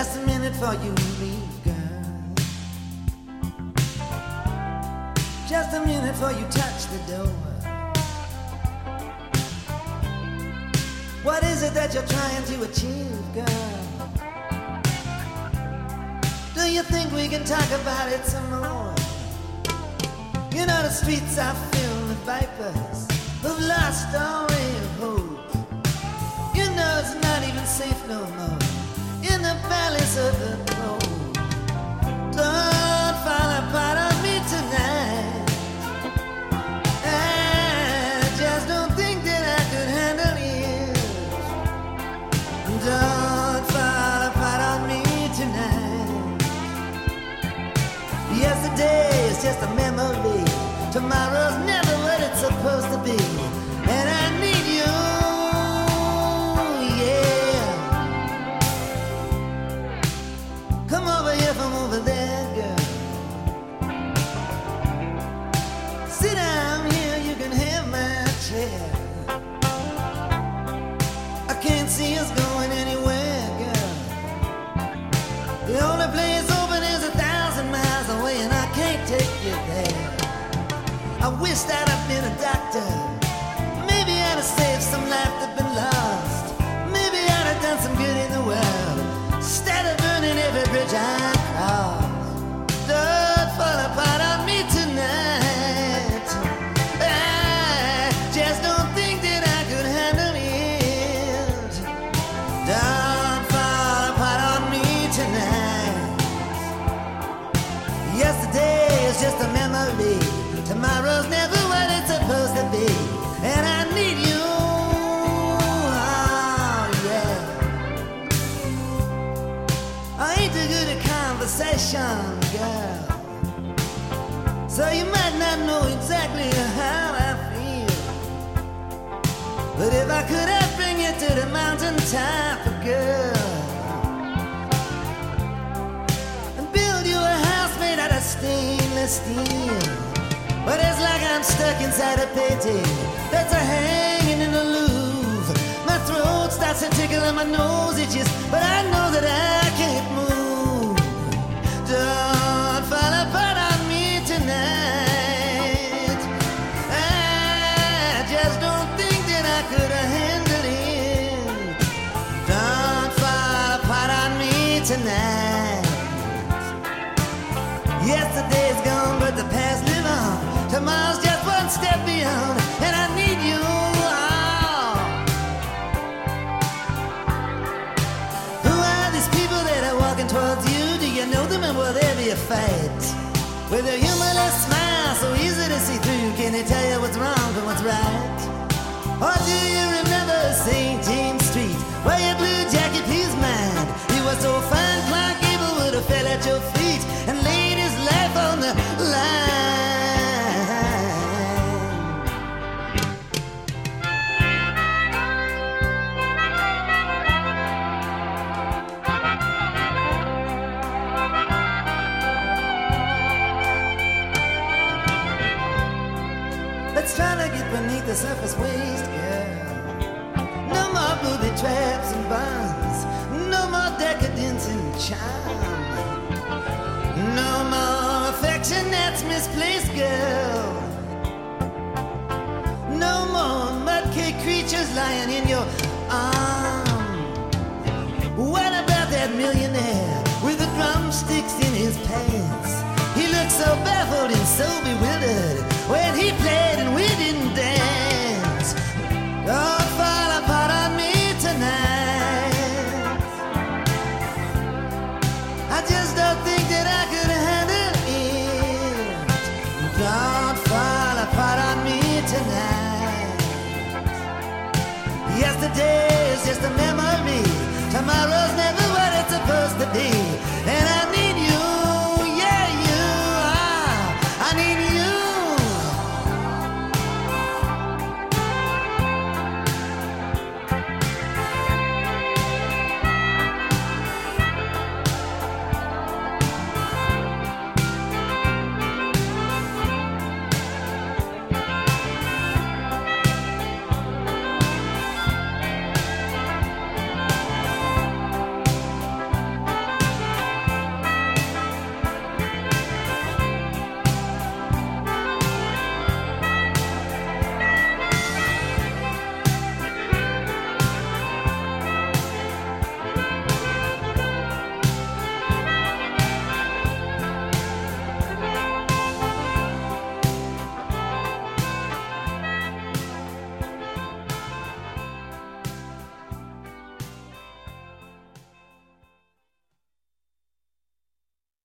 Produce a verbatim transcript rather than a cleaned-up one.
Just a minute for you and me, girl. Just a minute before you touch the door. What is it that you're trying to achieve, girl? Do you think we can talk about it some more? You know the streets are filled with vipers who've lost all way of hope. You know it's not even safe no more in the valleys of the road. Don't fall apart on me tonight. I just don't think that I could handle it. Don't fall apart on me tonight. Yesterday is just a memory. Tomorrow's never what it's supposed to be. And I need you, yeah. Come over here from over there, girl. Sit down here, you can have my chair. I can't see us going anywhere, girl. The only place open is a thousand miles away, and I can't take you there. I wish that I'd been a doctor. Maybe I'd have saved some life that's been lost. Maybe I'd have done some good in the world instead of burning every bridge I crossed. Don't fall apart on me tonight. I just don't think that I could handle it. Don't fall apart on me tonight. Yesterday is just a memory. Tomorrow's never what it's supposed to be. And I need you, oh yeah. I ain't too good at conversation, girl, so you might not know exactly how I feel. But if I could, I'd bring you to the mountaintop, girl, and build you a house made out of stainless steel. But it's like I'm stuck inside a painting that's a hanging in the Louvre. My throat starts to tickle and my nose itches, but I know that I can't move. Don't fall apart on me tonight. I just don't think that I could have handled it. Don't fall apart on me tonight. Yesterday's gone, but the past live on. Tomorrow's just one step beyond, and I need you. Oh. Who are these people that are walking towards you? Do you know them, and will there be a fight? With a humorless smile so easy to see through, can they tell you what's wrong from what's right? Or do you remember Saint James Street, where your blue jacket pleased mine? He was so fine, Clark Gable would have fell at your feet and laid his life on the line. Let's try to get beneath the surface waste, girl. No more booby traps and bonds. No more decadence and charm. No more affection that's misplaced, girl. No more mudcake creatures lying in your arm. What about that millionaire with the drumsticks in his pants? He looked so baffled and so bewildered when he played and we didn't dance. Don't fall apart on me tonight. I just don't think that I could handle it. Don't fall apart on me tonight. Yesterday is just a memory. Tomorrow's never what it's supposed to be.